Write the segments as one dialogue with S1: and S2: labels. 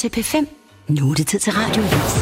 S1: til P5. Nu er det tid til Radioavis.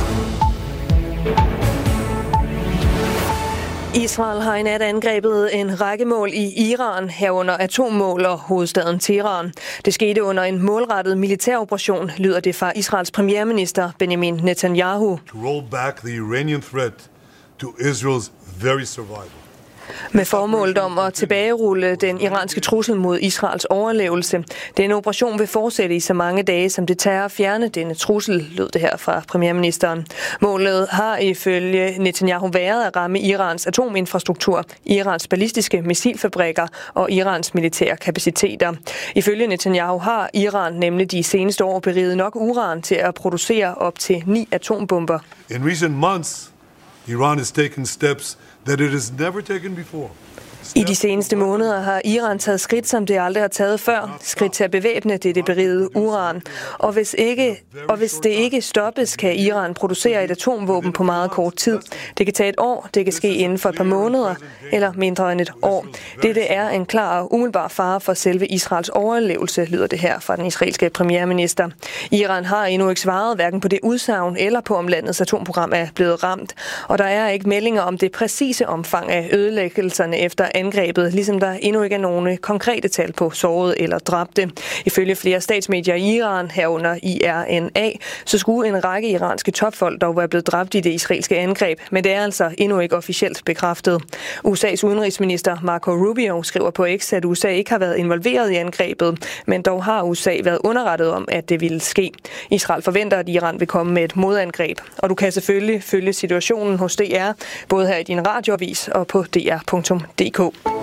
S2: Israel har i nat angrebet en række mål i Iran, herunder atommål og hovedstaden Teheran. Det skete under en målrettet militæroperation, lyder det fra Israels premierminister Benjamin Netanyahu.
S3: To roll back the Iranian threat to Israel's very survival.
S2: Med formålet om at tilbagerulle den iranske trussel mod Israels overlevelse. Denne operation vil fortsætte i så mange dage, som det tager at fjerne denne trussel, lød det her fra premierministeren. Målet har ifølge Netanyahu været at ramme Irans atominfrastruktur, Irans ballistiske missilfabrikker og Irans militære kapaciteter. Ifølge Netanyahu har Iran nemlig de seneste år beriget nok uran til at producere op til 9 atombomber.
S3: In recent months, Iran has taken steps that it has never taken before.
S2: I de seneste måneder har Iran taget skridt, som det aldrig har taget før. Skridt til at bevæbne det berigede uran. Og hvis det ikke stoppes, kan Iran producere et atomvåben på meget kort tid. Det kan tage et år, det kan ske inden for et par måneder, eller mindre end et år. Dette er en klar og umiddelbar fare for selve Israels overlevelse, lyder det her fra den israelske premierminister. Iran har endnu ikke svaret hverken på det udsagn eller på, om landets atomprogram er blevet ramt. Og der er ikke meldinger om det præcise omfang af ødelæggelserne efter angrebet, ligesom der endnu ikke er nogen konkrete tal på sårede eller dræbte. Ifølge flere statsmedier i Iran, herunder IRNA, så skulle en række iranske topfolk dog være blevet dræbt i det israelske angreb, men det er altså endnu ikke officielt bekræftet. USA's udenrigsminister Marco Rubio skriver på X, at USA ikke har været involveret i angrebet, men dog har USA været underrettet om, at det ville ske. Israel forventer, at Iran vil komme med et modangreb, og du kan selvfølgelig følge situationen hos DR, både her i din radioavis og på dr.dk.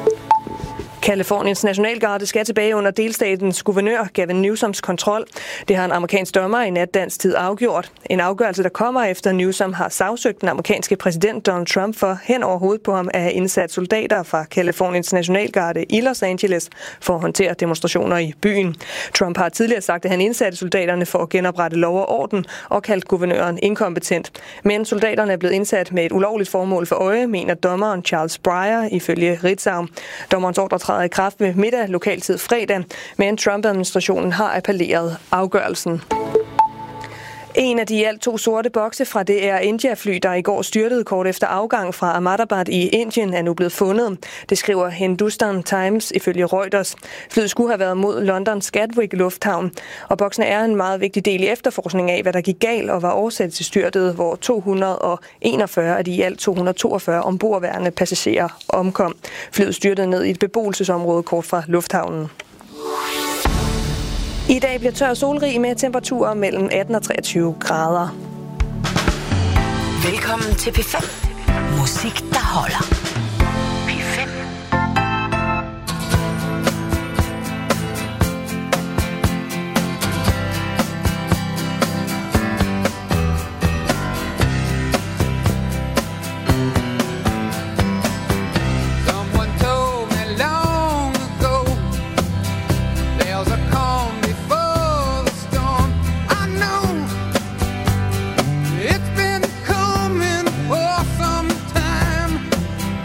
S2: Californiens nationalgarde skal tilbage under delstatens guvernør Gavin Newsoms kontrol. Det har en amerikansk dommer i nat dansk tid afgjort. En afgørelse, der kommer efter Newsom har sagsøgt den amerikanske præsident Donald Trump for hen over hovedet på ham at have indsat soldater fra Californiens nationalgarde i Los Angeles for at håndtere demonstrationer i byen. Trump har tidligere sagt, at han indsatte soldaterne for at genoprette lov og orden og kaldt guvernøren inkompetent. Men soldaterne er blevet indsat med et ulovligt formål for øje, mener dommeren Charles Breyer ifølge Ritzau. Dommerens ordre træder i kraft ved middag lokaltid fredag, men Trump-administrationen har appelleret afgørelsen. En af de i alt 2 sorte bokse fra det Air India-fly, der i går styrtede kort efter afgang fra Ahmedabad i Indien, er nu blevet fundet. Det skriver Hindustan Times ifølge Reuters. Flyet skulle have været mod Londons Gatwick Lufthavn, og boksen er en meget vigtig del i efterforskning af, hvad der gik galt og var årsag til styrtet, hvor 241 af de i alt 242 ombordværende passagerer omkom. Flyet styrtede ned i et beboelsesområde kort fra lufthavnen. I dag bliver tør og solrig med temperaturer mellem 18 og 23 grader.
S1: Velkommen til P5. Musik, der holder. P5.
S4: It's been coming for some time.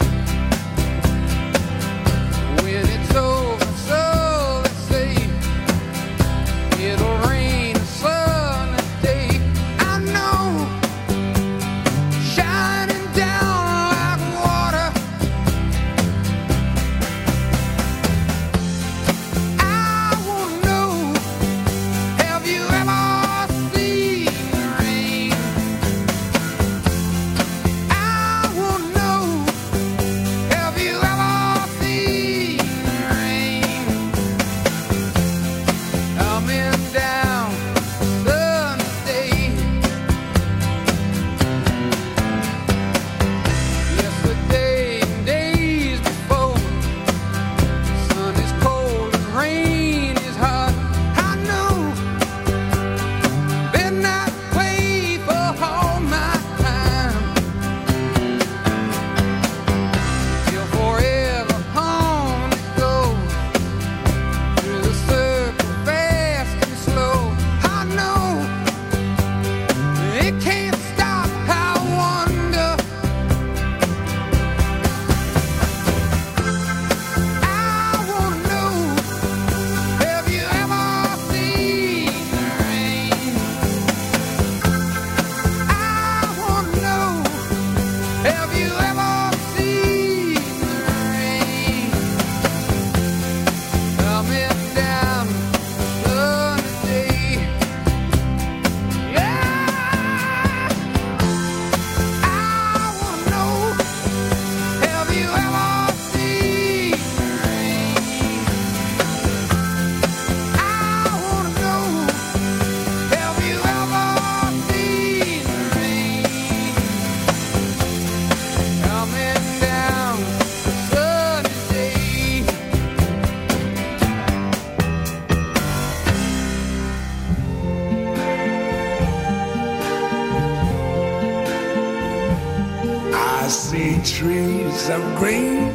S4: green,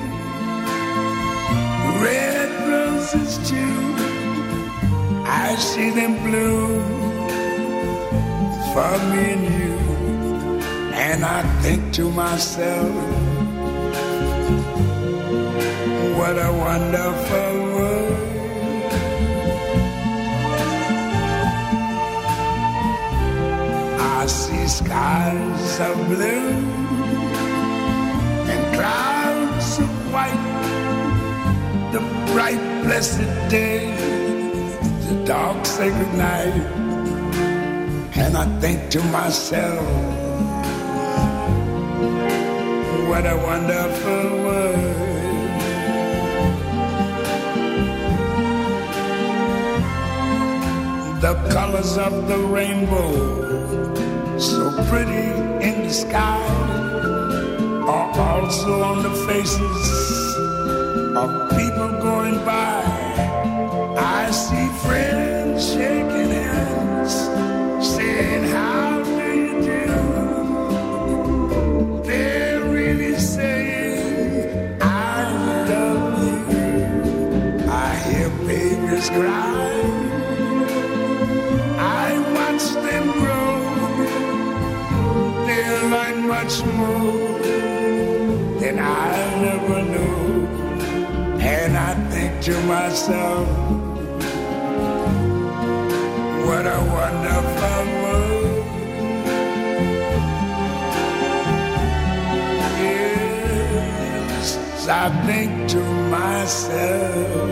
S4: red roses too. I see them bloom for me and you, and I think to myself, what a wonderful world. I see skies of blue and clouds of white, the bright blessed day, the dark sacred night, and I think to myself, what a wonderful world. The colors of the rainbow, so pretty in the sky, are also on the faces of people going by. I see friends shaking hands, saying, how do you do? They're really saying, I love you. I hear babies cry, I watch them grow, they'll learn much more than I never knew. And I think to myself, what a wonderful world. Yes, I think to myself,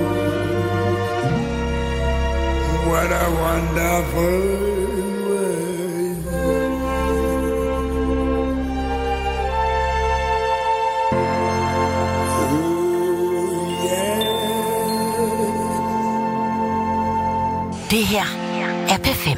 S4: what a wonderful world. Oh, yeah.
S1: Det her er P5.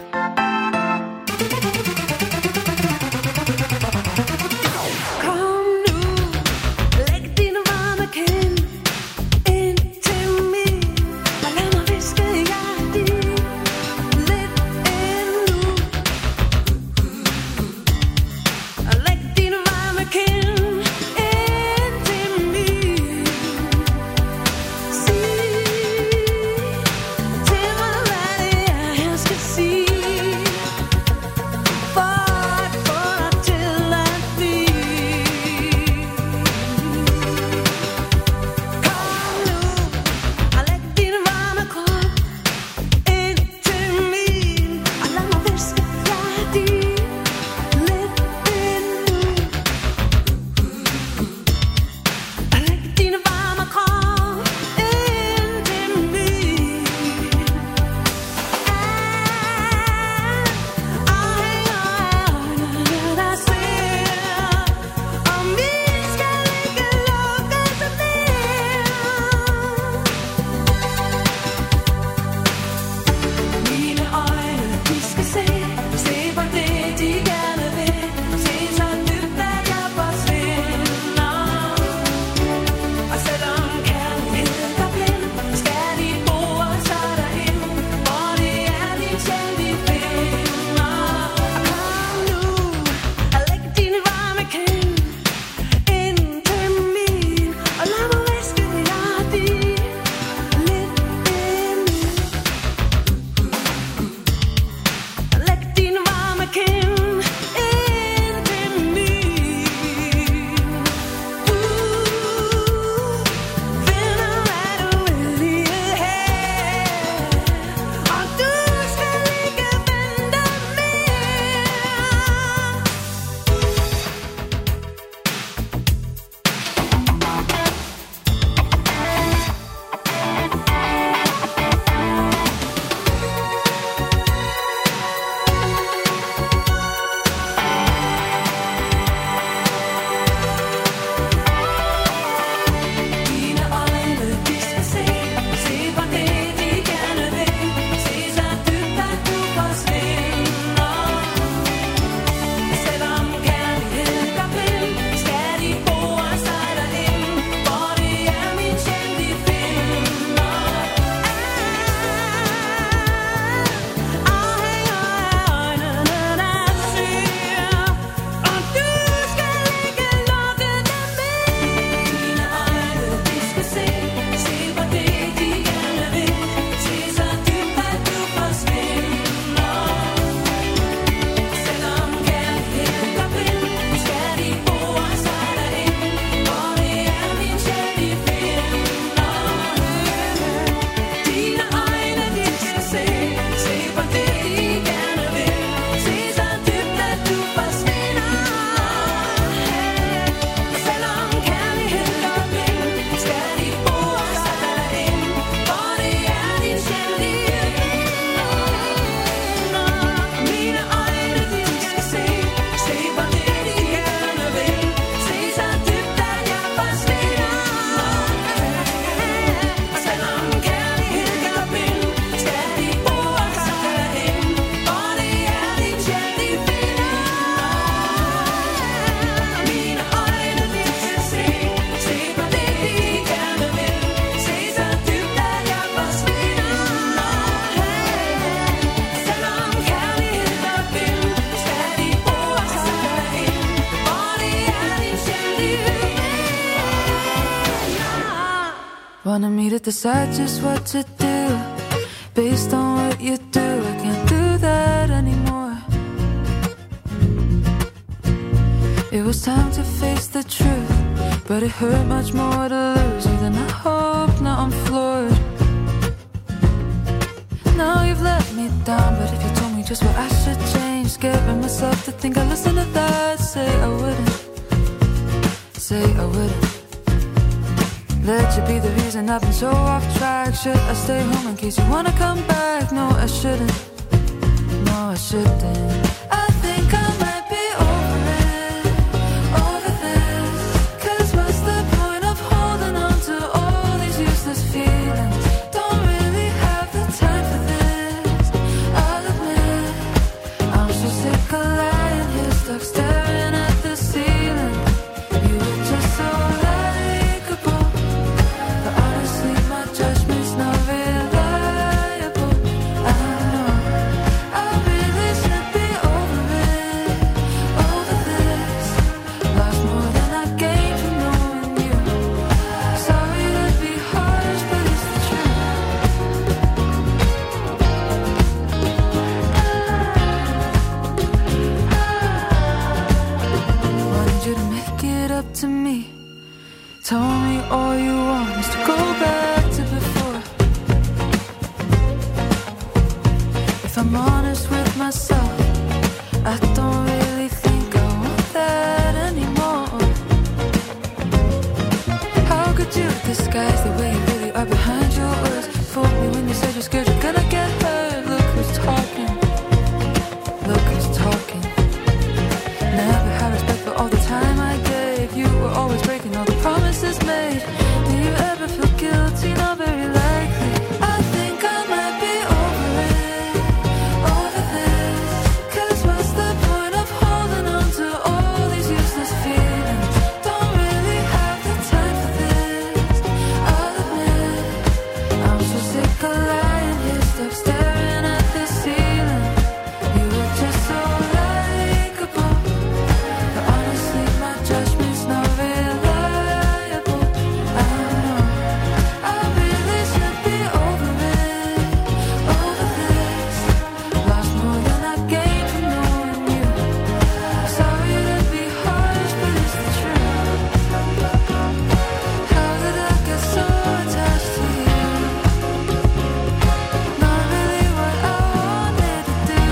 S5: See Wanted me to decide just what to do based on what you do. I can't do that anymore. It was time to face the truth, but it hurt much more to lose you than I hoped. Now I'm floored. Now you've let me down, but if you told me just what I should change, scaring myself to think I'd listen to that. Say I wouldn't, say I wouldn't. Let you be the reason I've been so off track. Should I stay home in case you wanna come back? No, I shouldn't, no, I shouldn't. I think I might be over it, over this. Cause what's the point of holding on to all these useless feelings? Don't really have the time for this, I'll admit. I'm so sick of lying here, stuck staring at the ceiling. You were just so likeable, but honestly my judgment's not reliable. I know I really should be over it, over this. Lost more than I gained from knowing you. Sorry to be harsh, but it's the truth. Wanted you to make it up to me. Told me all you want is to go back to before. If I'm honest with myself, I don't really think I want that anymore. How could you disguise the way you really are behind your words? Fooled me when you said you're scared you're gonna get hurt. Look who's talking, look who's talking. Never had respect for all the time I gave. You were always breaking all the promises made. Do you ever feel guilty? Not very likely. I think I might be over it, over this. Cause what's the point of holding on to all these useless feelings? Don't really have the time for this, I'll admit. I'm so sick of lying here, stuck staring at the ceiling. You were just so likeable, but honestly my judgment's not reliable. I know I really should be over it, over this. Lost more than I gained from knowing you. Sorry to be harsh, but it's the truth. How did I get so attached to you? Not really what I wanted to do.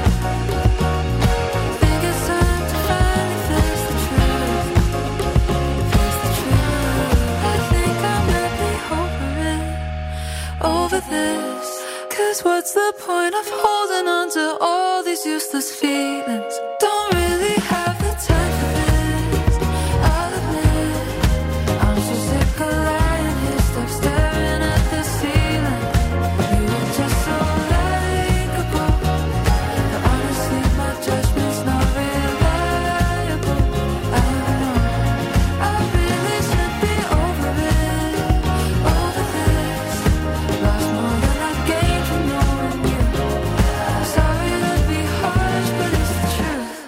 S5: Think it's time to finally face the truth. Face the truth. I think I might be over it, over this. Cause what's the point of holding on to all these useless feelings? Don't really have the time for this, I'll admit. I'm so sick of lying here, stuck staring at the ceiling. You were just so likeable, but honestly my judgment's not reliable. I know I really should be over it, over this. Lost more than I gained from knowing you. Sorry to be harsh, but it's the truth.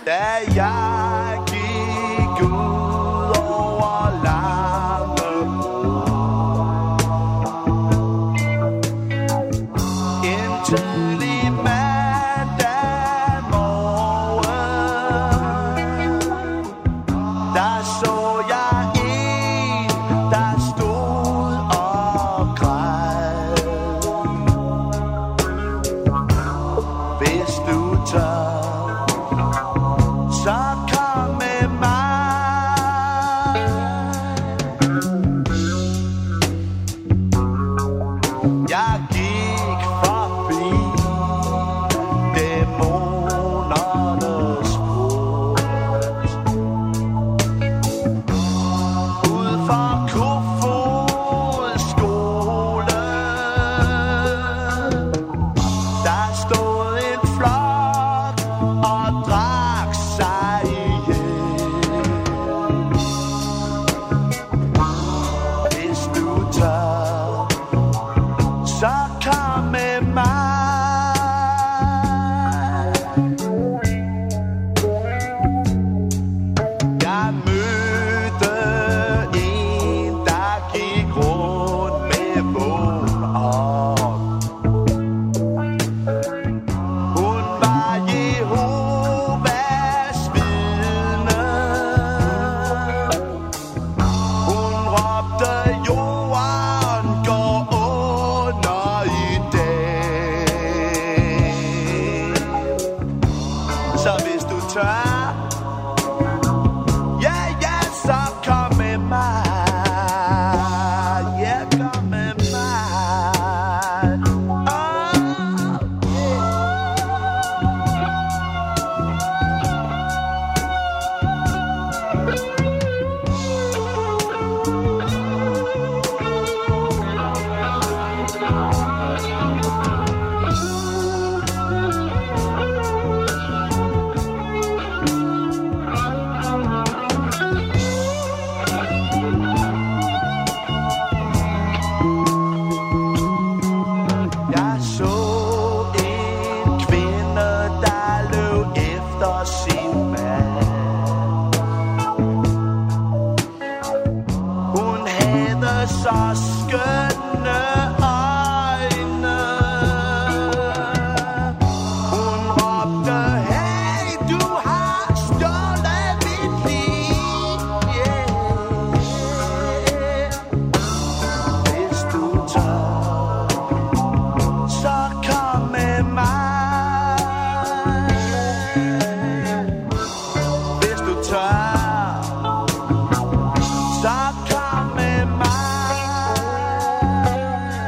S6: skønne øjne. Hun råbte, hey, du har stjålet mit liv, yeah. Hvis du tør, så kom med mig. Hvis du tør, så kom med mig.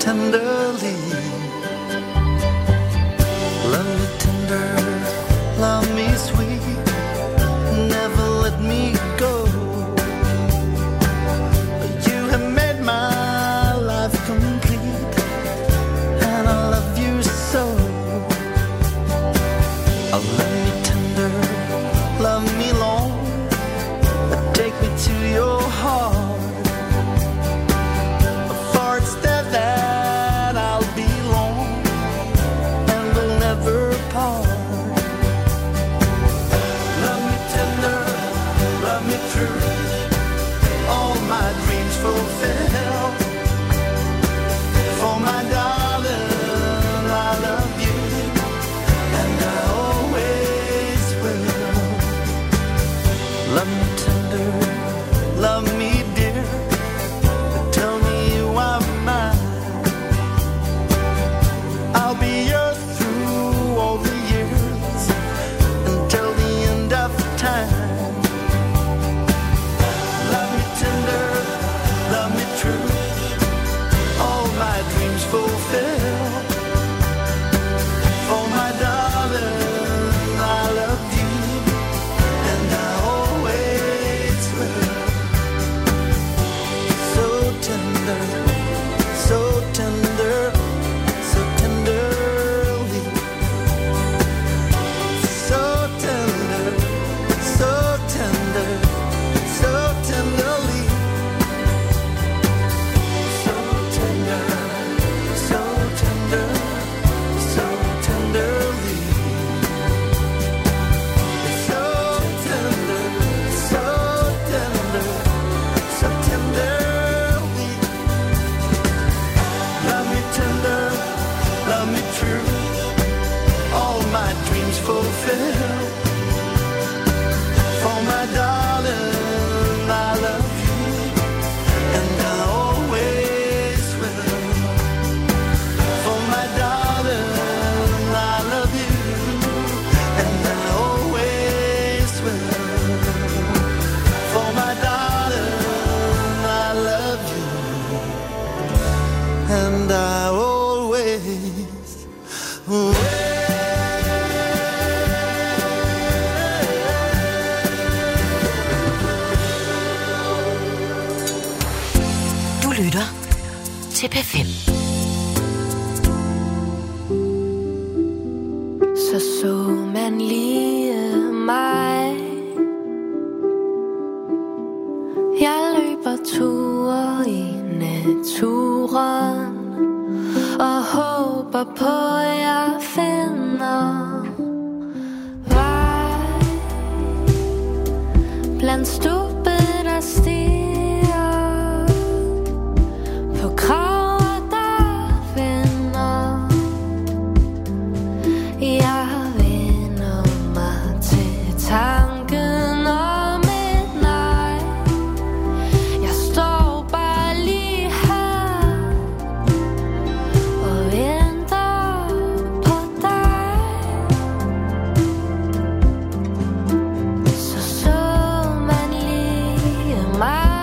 S6: tenderly. Love me tender, love me sweet, never let me go. You have made my life complete, and I love you so. Oh, love me tender, love me long, take me to your heart, for it's there that I'll belong, and we'll never part. Love me tender, love me true, all my dreams fulfill. For my darling, I love you, and I always will. Love me tender, love me dear, tell me you are mine. I'll be yours through all the years, until the end of time. Love me tender, love me true, all my dreams fulfill. For my darling, I love you, and I always will. So tender, so tender, so tenderly. So tender, so tender, so tenderly. So tender, so tender, so tenderly. So tender, so tender, so tenderly. Love me tender, love me true, all my dreams fulfill. For my darling, I love you, and I always will. For my darling, I love you, and I always will. For my darling, I love you, and I always will.
S1: Du lytter til P5.
S5: Så man lige mig. Jeg løber ture i naturen og håber på, at jeg finder vej blandt stubbe, der stiger på krav, der vender. Jeg vender mig til tanken om et nej. Jeg står bare lige her og venter på dig. Så man lige mig.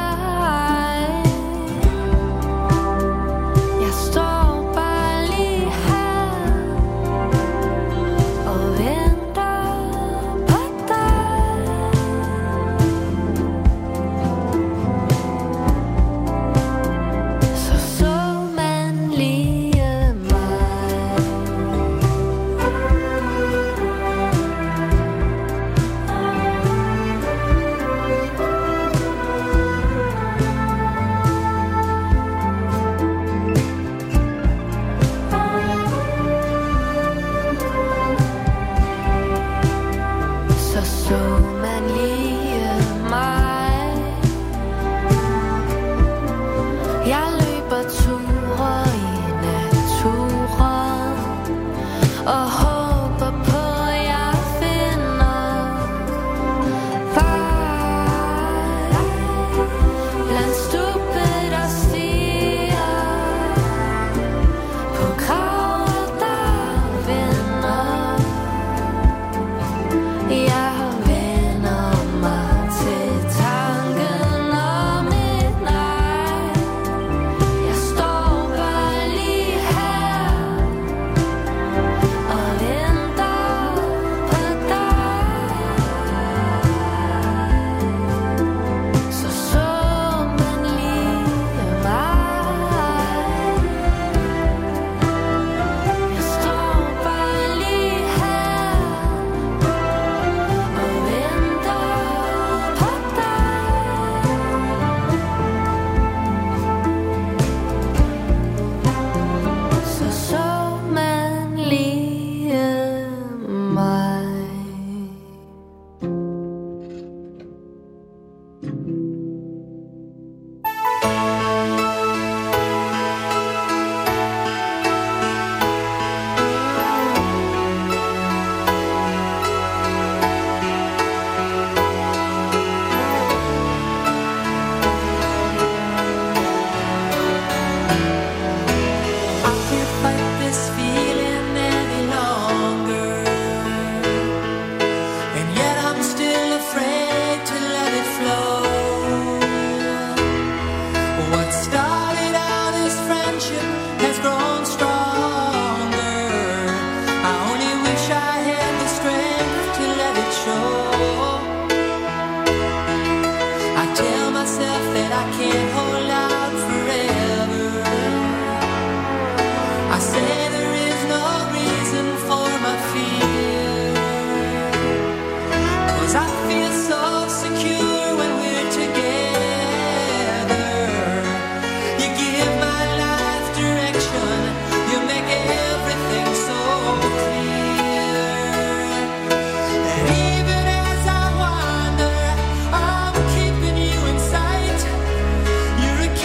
S7: myself that I can't hold out forever. I say there is no reason for my fear, 'cause I feel so secure when we're together. You give my life direction, you make everything so clear. And even as I wander, I'm keeping you in sight. You're a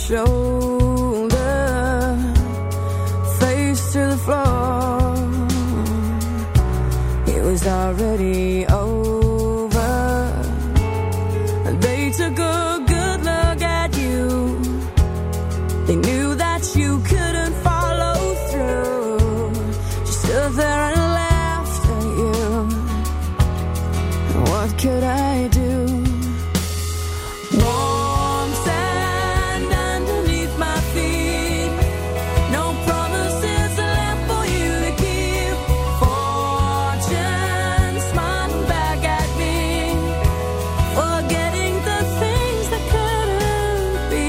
S5: shoulder, face to the floor. It was already over. They took a good look at you. They knew that you couldn't follow through. She stood there and laughed at you. What could I do? Warm sand underneath my feet. No promises left for you to keep. Fortune smiling back at me. Forgetting the things that couldn't be.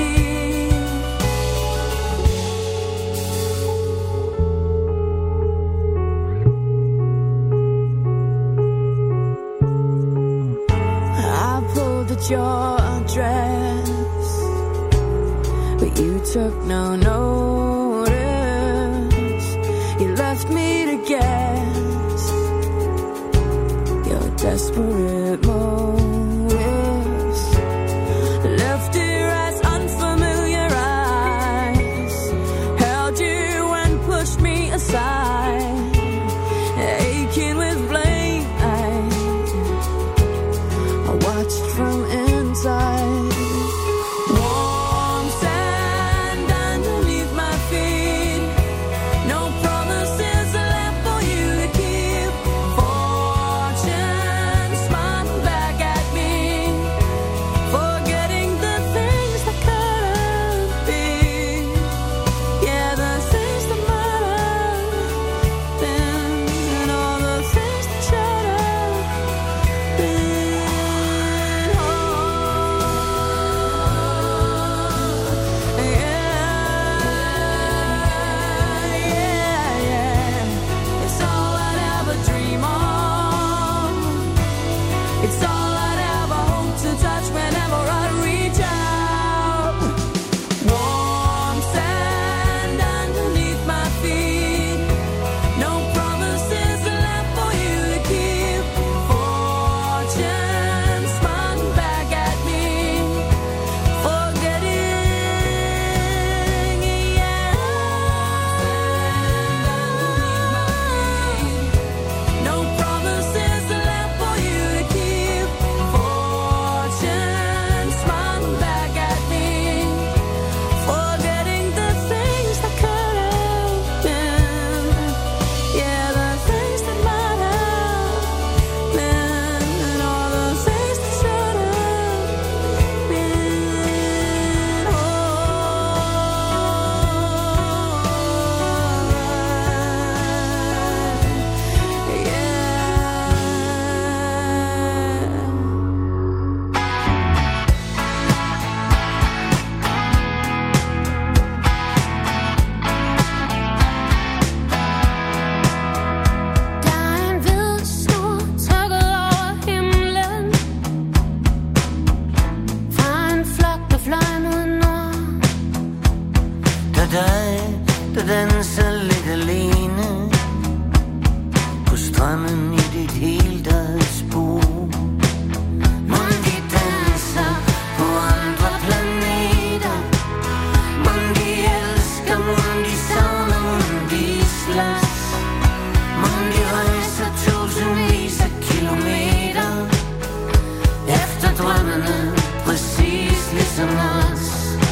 S5: I pulled at your dress, but you took no notice. You left me to guess your desperate motives. Left here as unfamiliar eyes, held you and pushed me aside, aching with blame. I watched from inside. Warm sand underneath my feet. No promises left for you to keep. Fortune smiling back at me. Forgetting the things that couldn't be. Yeah, the things that might have been. And all the things that should have been. It's all I'd ever dream of. It's all I'd ever hope to touch whenever I reach out. Warm sand underneath my feet. No promises left for you to keep. Fortune smiling back at me. Forgetting, no promises left for you to keep. Fortune smiling back at me. Forgetting the things that could have been. Yeah, the things that might have been. And all the things that should have been. Der er en hvid snor trukket over himlen fra en flok, der fløj mod nord.
S6: Der dig, der danser lidt alene på strømmen i dit helt eget spor. Mon de danser på andre planeter. Mon de elsker, mon de savner, mon de slås. Mon de rejser tusindvis af kilometer efter drømmene, præcis ligesom os.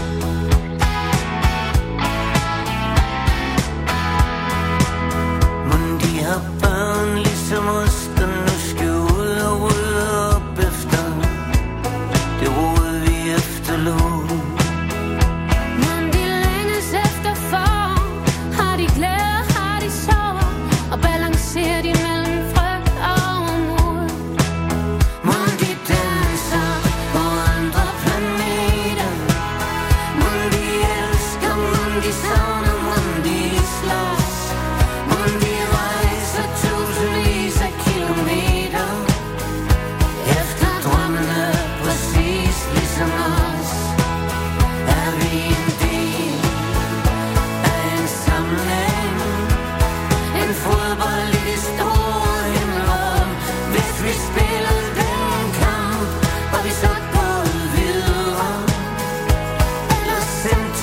S6: Mon de har børn ligesom os, der nu skal ud og rydde op efter det rod vi efterlod.
S5: Men de længes efter forår. Har de glæder, har de sorg, og balancerer de mellem frygt og mod.
S6: Mon de danser på andre planeter. Mon de elsker, mon de savner, mon de slås. Mon de rejser tusindvis af kilometer efter drømmene, præcis ligesom os. Er vi en del af en samling, en fodbold i det store himmelrum? Hvis vi spillede den kamp, var vi så gået videre, eller sendt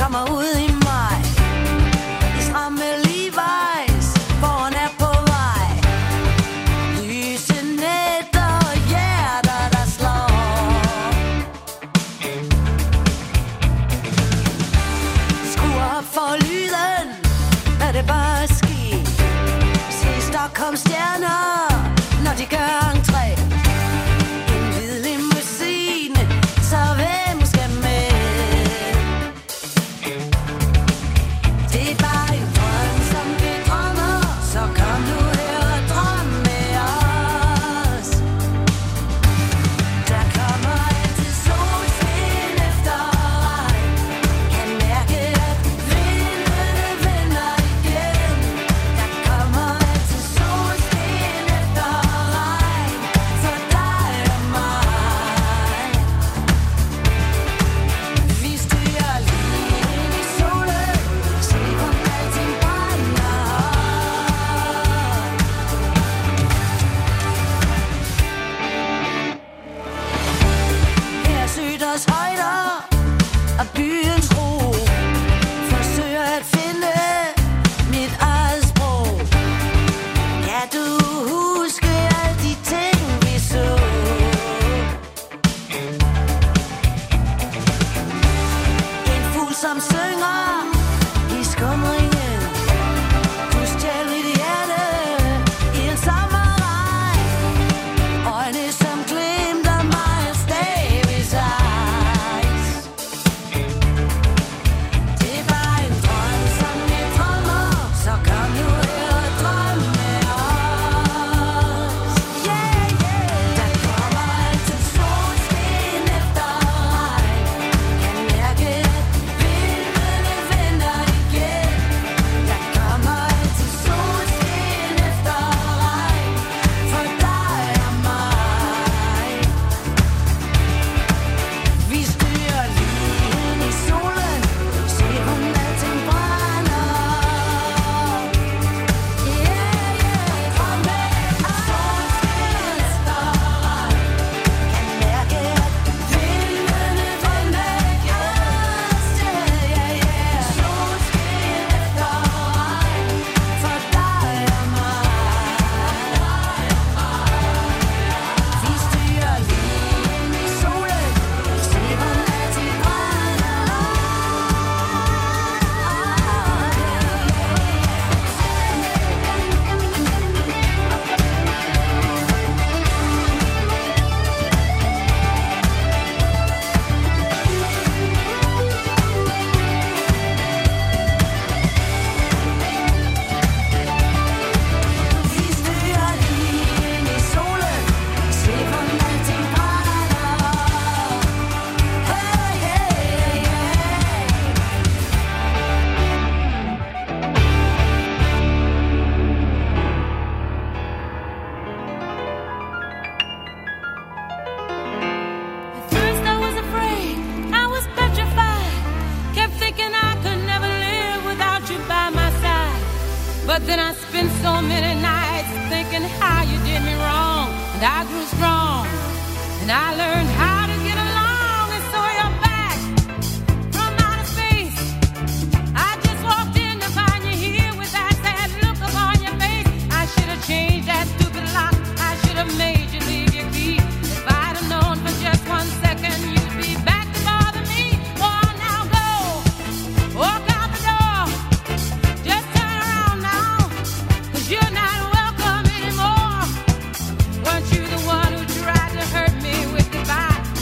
S7: kommer ud i maj. I stramme Levi's, foran er på vej. Lyse nætter og hjerter, der slår. Skru op for lyden, lad det bare ske. Se Stockholms stjerner, når de gør entré. En hvid limousine, så hvem skal med? Det er bare en drøm, som vi drømmer, så kom nu her og drøm med os. Der kommer altid solskin efter regn. Kan mærke, at vindene vender igen. Der kommer altid solskin efter regn, for dig og mig. Vi styrer lige ind i solen, se hvor alting brænder. Her Syders højder og byens ro, forsøger at finde mit eget sprog. Kan du huske alle de ting, vi så? En fugl, som synger i skumringen. Du stjal mit hjerte i en sommerregn. Øjne, som glimter mig af Davis eyes. Det er bare en drøm, som vi drømmer, så kom nu her og drøm med os. Yeah, yeah. Der kommer altid solskin efter regn. Kan mærke, at vindene vender igen. Der kommer altid solskin efter regn, for dig og mig. Vi styrer lige ind i solen, se hvor alting brænder. Yeah, yeah, drøm med solskin efter regn. Kan mærke, at vindene vender igen. Yeah, yeah, solskin efter regn, for dig og mig. Vi styrer lige ind i solen, se hvor alting brænder. Vi styrer lige ind i solen, se hvor alting brænder. Hey, hey, hey.
S8: At first I was afraid, I was petrified. Kept thinking I could never live without you by my side. But then I spent so many nights thinking how you did me wrong. And I grew strong, and I learned how to get along. And so you're back from outer space. I just walked in to find you here with that sad look upon your face. I should have changed that stupid lock. I should have made you leave your key. If I'd have known for just 1 second you'd be back to bother me. Oh, now go, walk out the door. Just turn around now, 'cause you're not welcome anymore. Weren't you the one who tried to hurt me with goodbye?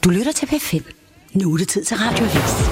S1: Du lytter til P5. Nu er det tid til Radioavis.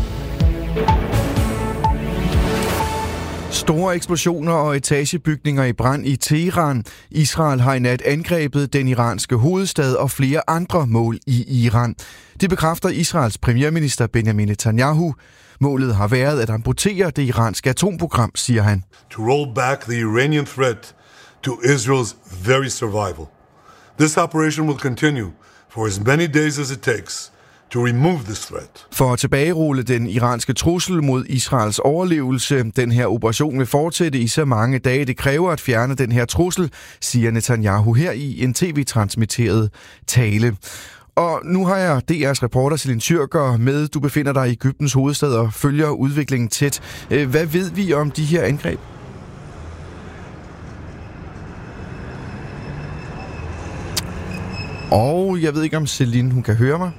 S9: Store eksplosioner og etagebygninger i brand i Teheran. Israel har i nat angrebet den iranske hovedstad og flere andre mål i Iran. Det bekræfter Israels premierminister Benjamin Netanyahu. Målet har været at amputere det iranske atomprogram, siger han.
S3: To roll back the Iranian threat to Israel's very survival. This operation will continue for as many days as it takes to remove this threat. For at tilbagerulle den iranske trussel mod Israels overlevelse. Den her operation vil fortsætte i så mange dage. Det kræver at fjerne den her trussel, siger Netanyahu her i en tv-transmitteret tale. Og nu har jeg DR's reporter Celine Tyrker med. Du befinder dig i Egyptens hovedstad og følger udviklingen tæt. Hvad ved vi om de her angreb? Og jeg ved ikke, om Celine hun kan høre mig.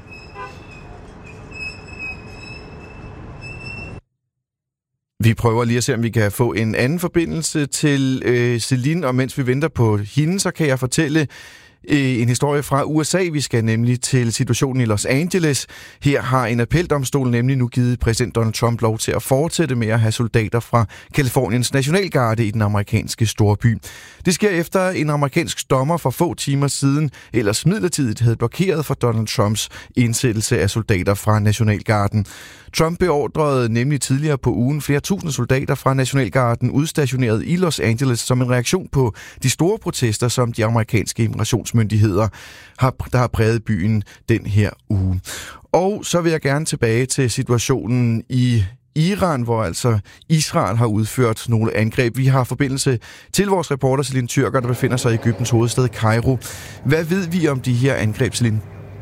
S3: Vi prøver lige at se, om vi kan få en anden forbindelse til Celine, og mens vi venter på hende, så kan jeg fortælle en historie fra USA. Vi skal nemlig til situationen i Los Angeles. Her har en appeldomstol nemlig nu givet præsident Donald Trump lov til at fortsætte med at have soldater fra Californiens nationalgarde i den amerikanske storby. Det sker efter en amerikansk dommer for få timer siden ellers midlertidigt havde blokeret for Donald Trumps indsættelse af soldater fra nationalgarden. Trump beordrede nemlig tidligere på ugen flere tusinde soldater fra nationalgarden udstationeret i Los Angeles som en reaktion på de store protester, som de amerikanske immigrationsmyndigheder der har præget byen den her uge. Og så vil jeg gerne tilbage til situationen i Iran, hvor altså Israel har udført nogle angreb. Vi har forbindelse til vores reporter Celine Tyrker, der befinder sig i Egyptens hovedstad Kairo. Hvad ved vi om de her angreb, Celine?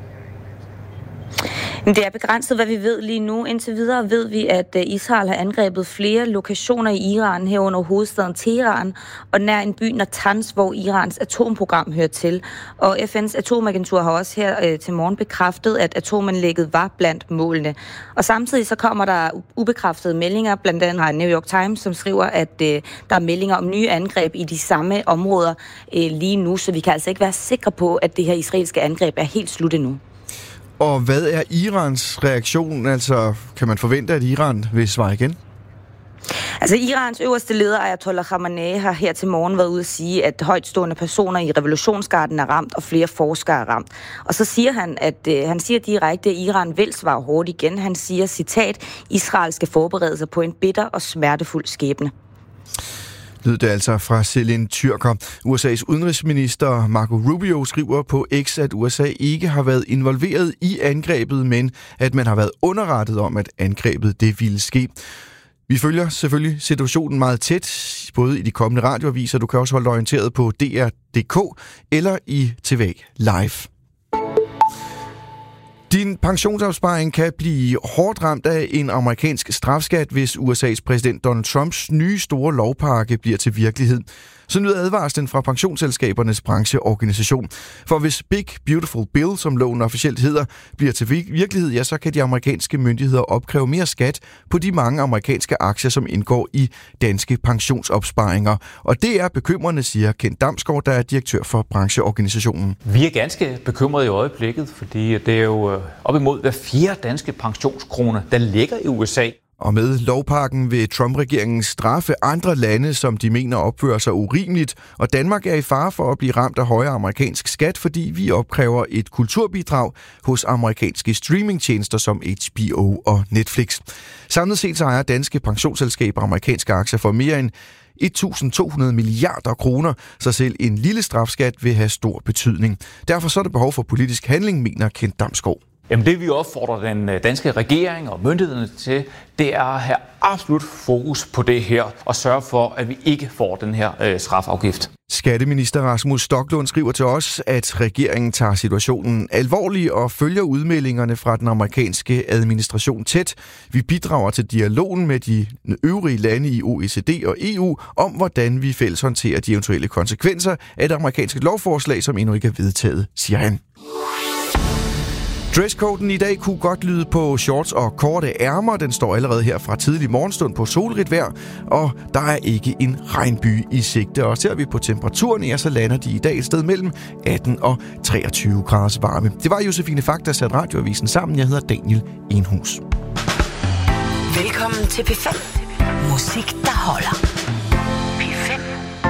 S10: Det er begrænset, hvad vi ved lige nu. Indtil videre ved vi, at Israel har angrebet flere lokationer i Iran, herunder hovedstaden Teheran, og nær en by Natanz, hvor Irans atomprogram hører til. Og FN's atomagentur har også her til morgen bekræftet, at atomanlægget var blandt målene. Og samtidig så kommer der ubekræftede meldinger, blandt andet har New York Times, som skriver, at der er meldinger om nye angreb i de samme områder lige nu, så vi kan altså ikke være sikre på, at det her israelske angreb er helt slut endnu.
S9: Og hvad er Irans reaktion? Altså, kan man forvente, at Iran vil svare igen?
S10: Altså, Irans øverste leder, Ayatollah Khamenei, har her til morgen været ude at sige, at højtstående personer i revolutionsgarden er ramt, og flere forskere er ramt. Og så siger han, at han siger direkte, at Iran vil svare hårdt igen. Han siger, citat, Israel skal forberede sig på en bitter og smertefuld skæbne.
S9: Lød det altså fra Celine Tyrker. USA's udenrigsminister Marco Rubio skriver på X, at USA ikke har været involveret i angrebet, men at man har været underrettet om, at angrebet det ville ske. Vi følger selvfølgelig situationen meget tæt, både i de kommende radioaviser. Du kan også holde dig orienteret på DR.dk eller i TV Live. Din pensionsopsparing kan blive hårdt ramt af en amerikansk strafskat, hvis USA's præsident Donald Trumps nye store lovpakke bliver til virkelighed. Så lyder advarslen fra pensionsselskabernes brancheorganisation. For hvis Big Beautiful Bill, som loven officielt hedder, bliver til virkelighed, ja, så kan de amerikanske myndigheder opkræve mere skat på de mange amerikanske aktier, som indgår i danske pensionsopsparinger. Og det er bekymrende, siger Kent Damsgaard, der er direktør for brancheorganisationen.
S11: Vi er ganske bekymrede i øjeblikket, fordi det er jo op imod hver 4. danske pensionskrone, der ligger i USA.
S9: Og med lovpakken vil Trump-regeringen straffe andre lande, som de mener opfører sig urimeligt. Og Danmark er i fare for at blive ramt af højere amerikansk skat, fordi vi opkræver et kulturbidrag hos amerikanske streamingtjenester som HBO og Netflix. Samlet set så ejer danske pensionsselskaber amerikanske aktier for mere end 1.200 milliarder kroner, så selv en lille strafskat vil have stor betydning. Derfor så er der behov for politisk handling, mener Kent Damsgaard.
S11: Jamen det vi opfordrer den danske regering og myndighederne til, det er at have absolut fokus på det her og sørge for, at vi ikke får den her strafafgift.
S9: Skatteminister Rasmus Stoklund skriver til os, at regeringen tager situationen alvorligt og følger udmeldingerne fra den amerikanske administration tæt. Vi bidrager til dialogen med de øvrige lande i OECD og EU om, hvordan vi fælles håndterer de eventuelle konsekvenser af det amerikanske lovforslag, som endnu ikke er vedtaget, siger han. Dresscoden i dag kunne godt lyde på shorts og korte ærmer. Den står allerede her fra tidlig morgenstund på solrigt vejr, og der er ikke en regnby i sigte. Og ser vi på temperaturen, ja, så lander de i dag et sted mellem 18 og 23 graders varme. Det var Josefine Fakt, der satte radioavisen sammen. Jeg hedder Daniel Enhus.
S1: Velkommen til P5. Musik, der holder. P5.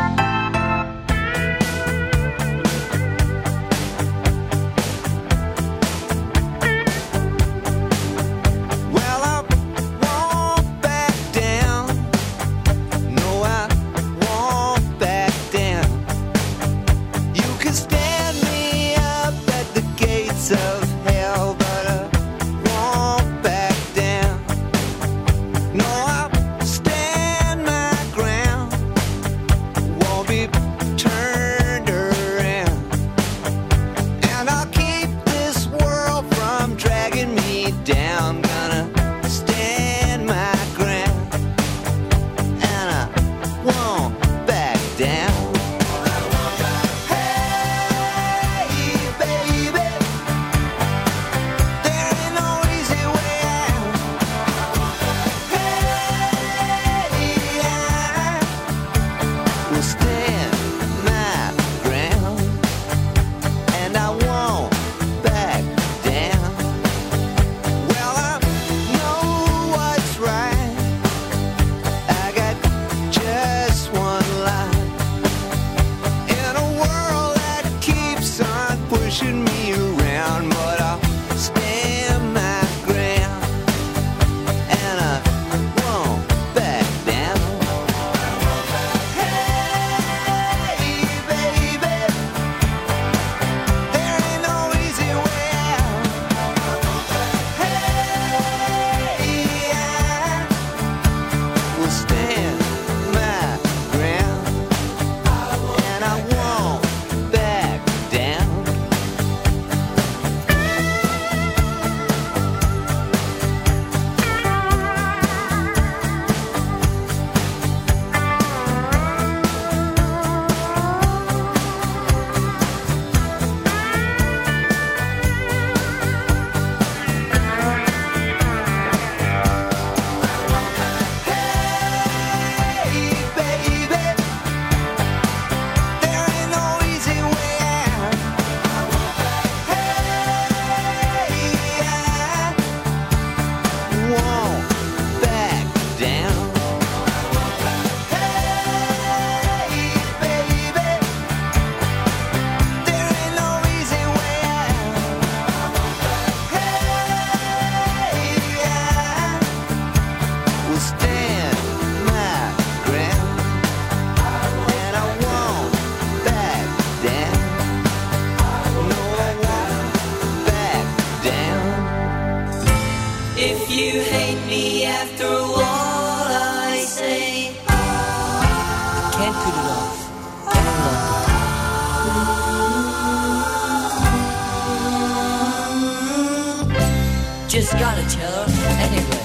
S12: Just gotta tell her anyway.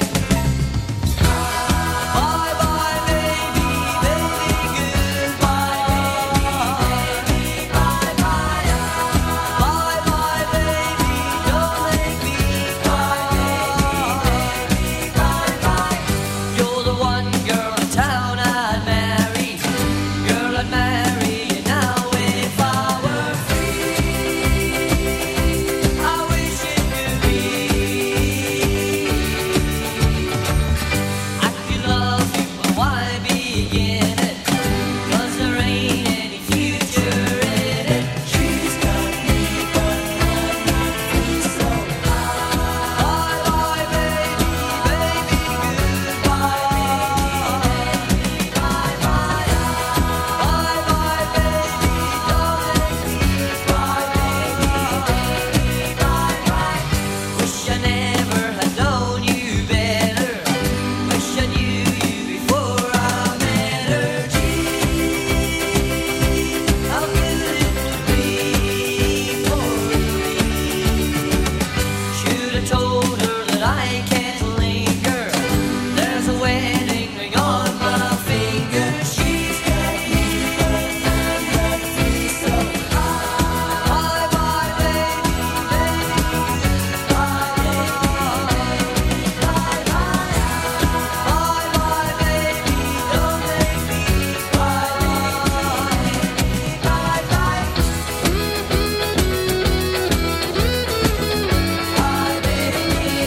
S12: Bye bye baby, baby goodbye. Baby, bye bye. Bye bye baby, don't make me cry. Baby, bye bye. You're the one girl in town I'd marry. Girl I'd marry.